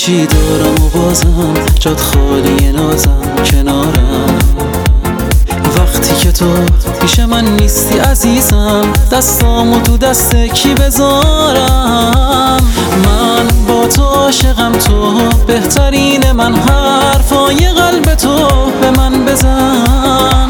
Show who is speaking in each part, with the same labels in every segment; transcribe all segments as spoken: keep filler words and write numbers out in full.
Speaker 1: چی دارم و بازم جات خالی نازم کنارم. وقتی که تو پیش من نیستی عزیزم، دستامو تو دست کی بذارم؟ من با تو عاشقم، تو بهترین من، حرفای قلب تو به من بزن.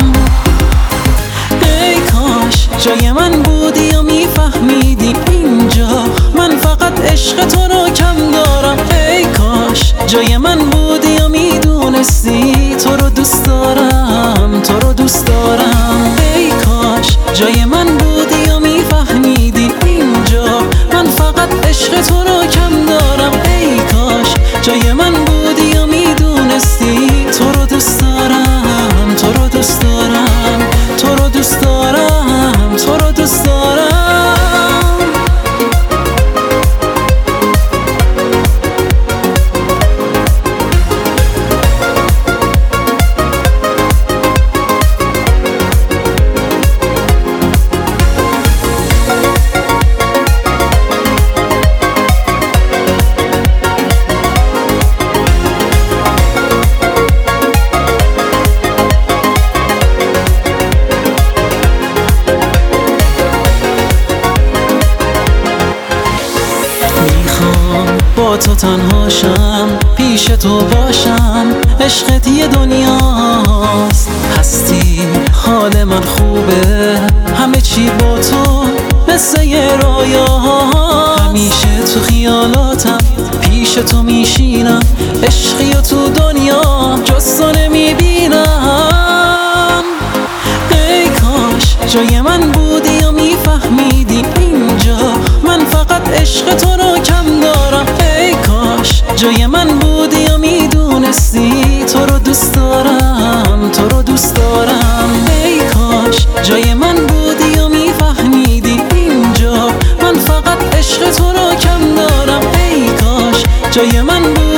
Speaker 1: ای کاش جای من بودی و میفهمیدی اینجا من فقط عشق تو رو کم دارم. ای کاش جای من بودی و میدونستی تو رو دوست دارم، تو رو دوست دارم. ای کاش جای من بودی و میفهمیدی اینجا من فقط عشق تو رو کم دارم. ای کاش جای من بودی و میدونستی تو رو دوست دارم، تو رو دوست دارم، تو رو دوست دارم، تو رو دوست دارم. با تو تنهاشم، پیش تو باشم، عشقت یه دنیاست. هستی حال من خوبه، همه چی با تو مثل یه رویا. همیشه تو خیالاتم، پیش تو میشینم، عشقی و تو دنیا جز تو نمیبینم. ای کاش جای من بودی و میفهمیدی اینجا من فقط عشق تو رو کم دارم. ای کاش جای من بودی و میدونستی تو رو دوست دارم، تو رو دوست دارم. ای کاش جای من بودی و میفهمیدی اینجا من فقط عشق تو رو کم دارم. ای کاش جای من بودی